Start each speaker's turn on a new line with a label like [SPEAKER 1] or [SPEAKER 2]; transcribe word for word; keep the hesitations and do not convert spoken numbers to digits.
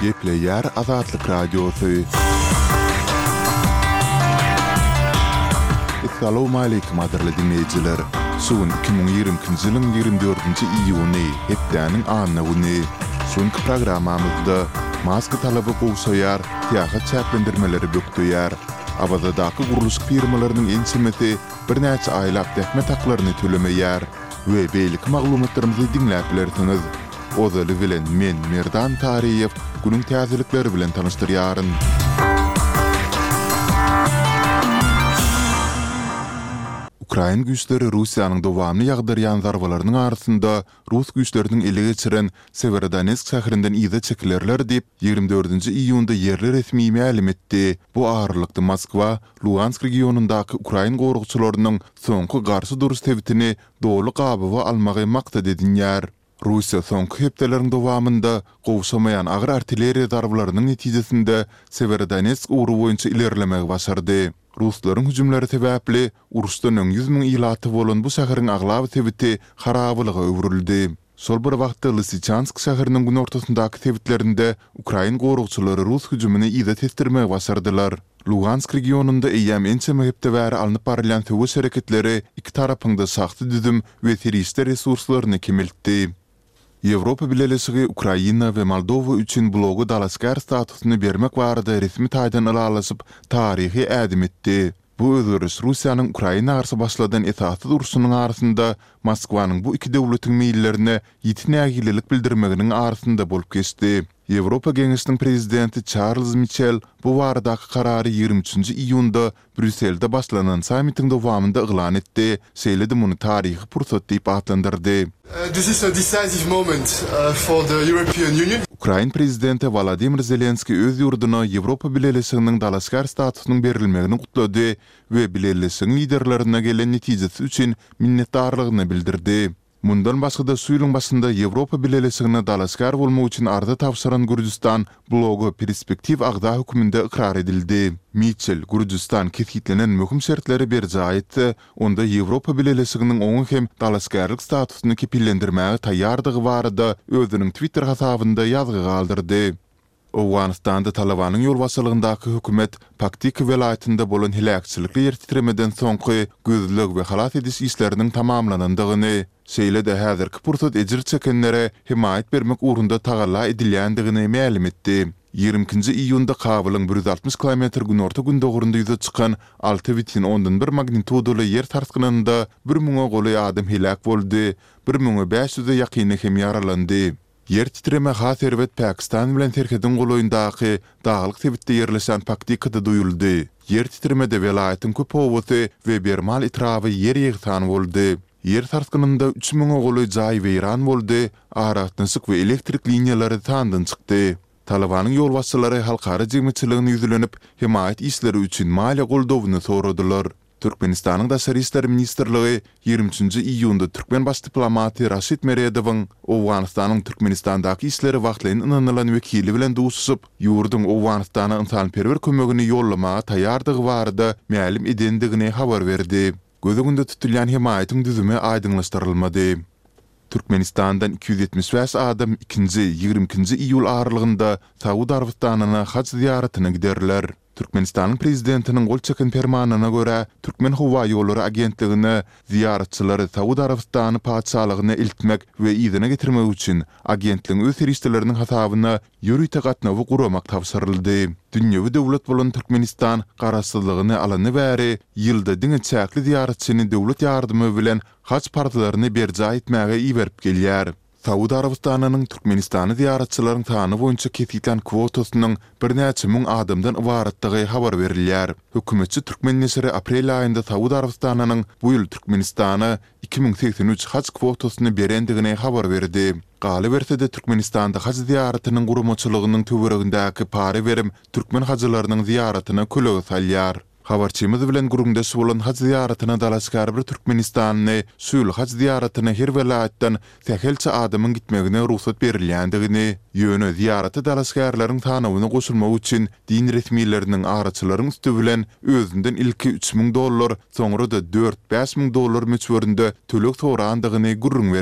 [SPEAKER 1] Gepleyer Azatlyk Radiosu. Assalamu alaykum aderli dinleyijiler. Suwun iki ming ýigrimkinji ýylyň ýigrimbi dördünji iýuny hepdäniň anyny güni. Şonky programmamyzda maska talaby goýsaýar, ýa-da çäplendirmeleri bökdüýär. Abadadaky guruluş firmalarynyň ençimeti bir näçe aýlap dähmet haklaryny tölemeýär we beýlik maglumatlarymyzy dinläp bilersiňiz. Ozaly bilen men Merdan Tariýew günüň täzelikleri bilen tanyşdyrýaryn. Ukraina güýçleri Russiýanyň dowamly ýagdarýan zarbalarynyň arasynda Rus güýçleriniň ele geçiren Severodonetsk şäherinden ýa-da çekilerler diýip ýigrimbi dördünji iýunda ýerli resmi ma'lum etdi. Bu ağırlykda Moskwa, Lugansk regionundaky Ukraina gorugçylarynyň soňky garşy duruş tebitini dogly gabawa almagy maksat edinýär. Russiýa soňky hepdeleriň dowamynda gowşamayan agyr artilleriýa darbalarynyň netijesinde Severodonetsk ugru boýunça ilerlemäge başardy. Ruslaryň hüjümleri sebäpli uruşdan öň ýüz miň ýylaty bolan bu şäheriň aglaby tebiti harabalyga öwrüldi. Sol bir wagtda Lysychansk şäheriniň gün ortasyndaky tebitlerinde Ukraina gorugçylary Rus hüjümini ýa-da testirmäge başardylar. Lugansk regionunda eýäm ençe mehepde bäri alınıp barılan töwüş hereketleri iki tarapynda saxty düzüm we terist resurslaryny kemeltdi. Ýewropa Birleşigi Ukraina we Moldowa üçin blogy dalaskar statusyny bermek barada resmi taýdan alalaşyp taryhy ädim etdi. Bu özgürüş Russiýanyň Ukraina garşy başladan etaty duruşunyň arasynda Moskwanyň bu iki döwletiň meýillerine ýitnägilik bildirmeginiň arasynda bolup geçdi. Ýewropa Geňeşiniň prezidenti Charles Michel bu baradaky karary ýigrimbi üçünji iýunda Brüsselde başlanan sammitiň dowamynda eglan etdi. Şeýle-de muny taryhy pursat diýip atlandyrdy.
[SPEAKER 2] This is a decisive moment uh, for the European Union.
[SPEAKER 1] Ukraina prezidenti Volodymyr Zelenski öz ýurduna Ýewropa Birleşiginiň dalaskar statusynyň berilmegini gutlady we Birleşigiň liderlerine gelen netijesi üçin minnetdarlygyny bildirdi. Mundan başga da suýlyň başynda Ýewropa Birleşigine dalaskar bolmak üçin arda tapşyran Gürjistan blogy perspektiv agda höküminde ikrar edildi. Michel Gürjistan ketkitlenen möhüm şertleri berje aýtdy. Onda Ýewropa Birleşiginiň oňy hem dalaskarlyk statusyny kepillendirmäge taýýardygy barada özüniň Twitter hasabynda ýazgy galdyrdy. Owganistanda Talabanyň ýolbaşçylygyndaky hökümet Paktik welaýatynda bolan hilakçylykly ýer titremeden soňky gözlük we halat ediş işleriniň tamamlanandygyny, şeýle-de häzirki pursat ejir çekenlere himayet bermek ugrunda tagalla edilýändigini ma'lum etdi. ýigrimkinji iýunda kabylyň bir ýüz altymyş kilometr gün orta gün dogurunda ýüze çykan alty bitin ondan bir magnitudoly ýer tartgynynda bir miňe goly adam hilak boldy, bir miňe beş ýüze ýakyny hem ýaralandy. Yer titreme haserwet Pakistan bilen Türkiýeň goloýundaky daglyk tebitde ýerleşen Paktikada duýuldy. Yer titremede welaýatyň köp owasy we bermal etrawy yer ýygtan boldy. Yer tartgynynda üç miňe goly jaý weýran boldy, aratnysyk we elektrik liniýalary tandan çykdy. Talabanyň ýolbaşçylary halkara jemgyýetçiligini ýüzlenip himayet işleri üçin maliýe goldowyny soradylar. Türkmenistanyň Daşary işler ministrligi ýigrimbi üçünji iýunda türkmen baş diplomaty Raşid Meredowyň Owganistanyň Türkmenistandaky işleri wagtlaryň ynanylan wekili bilen duşup, ýurduň Owganistana ynsanperwer kömegini ýollamaga taýýardygy barada ma'lum edendigini habar berdi. Gözüňde tutulýan himayetiň düzümi aýdyňlaşdyrylmady. Türkmenistandan iki ýüz ýetmiş beş adam ikinji ýigrimkinji iýul aralygynda Saudi Arabistanyna haç ziyaretine giderler. Türkmenistanyň prezidentiniň gol çeken fermanyna görä Türkmen Hawa ýolları agentligine ziyaretçilere Saudi Arabistany padşahlygyna iltmek we ýygyna getirmek üçin agentligiň öz teristleriniň hasabyna ýürüýte gatnawy guramak tapşyryldy. Dünýäwi döwlet bolan Türkmenistan garaşsyzlygyny alany bäri ýylda diňe çäkli ziyaretçini döwlet ýardymy bilen haç partlaryny berje etmäge iýerip gelýär. Saudi Arabistanynyň Türkmenistany ziyaretçilaryň sany boýunça ketkilen kwotasynyň bir näçe miň adamdan ibaratdygy habar berilýär. Hökümetçi Türkmen nesiri aprel aýynda Saudi Arabistanynyň bu ýyl Türkmenistana iki miň seksen üç haç kwotasyny berendigine habar berdi. Galy berse-de Türkmenistanda haç ziyaretiniň guramaçylygynyň töweregindäki pary berim türkmen hajylarynyň ziyaretina köleg salýar. Habarçymyz bilen gurumdaş bolan haç ziyaretina dalaskar bir Türkmenistanyny şol haç ziyaretina her welaýatdan täkelçe adamyň gitmegine ruhsat berilýändigini, ýöne ziyarete dalaskarlaryň tanawyna goşulmak üçin din resmiýetleriniň araçylaryň üstü bilen özünden ilki üç miň dollar, soňra da dört beş miň dollar meçberinde tölek sorandygyny gurrun